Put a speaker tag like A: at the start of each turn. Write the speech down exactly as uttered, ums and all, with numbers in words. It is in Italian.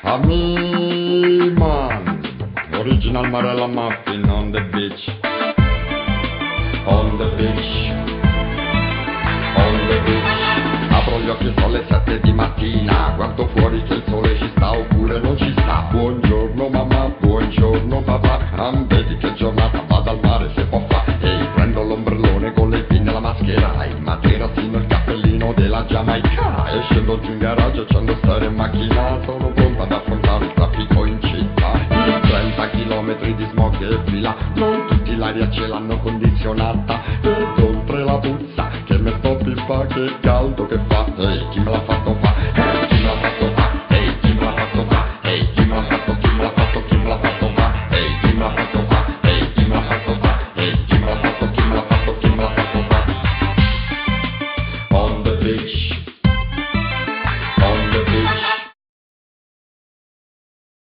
A: Me man, original Marella muffin on the beach, on the beach, on the beach. Apro gli occhi, sono le sette di mattina, guardo fuori che il sole ci sta oppure non ci sta. Buongiorno mamma, buongiorno papà, ah, vedi che giornata, vado al mare se può fa. Ehi, prendo l'ombrellone con le pinne e la maschera, il materassino, il cappellino della Giamaica, e scendo giù in garage, accendo stare in macchina, sono pronto ad affrontare il traffico in città. trenta chilometri di smog e fila, non tutti l'aria ce l'hanno condizionata, ed oltre la puzza che mi sto pippa, che caldo che fa. Ehi, chi me l'ha fatto fa? Ehi, chi me l'ha fatto fa? Ehi, chi me l'ha fatto fa? Ehi, chi me l'ha fatto, chi me l'ha fatto, chi me l'ha fatto fa? Ehi, chi me l'ha fatto fa? Ehi, chi me l'ha fatto fa? Ehi, chi me l'ha fatto, chi me l'ha fatto, chi me l'ha fatto fa? On the beach,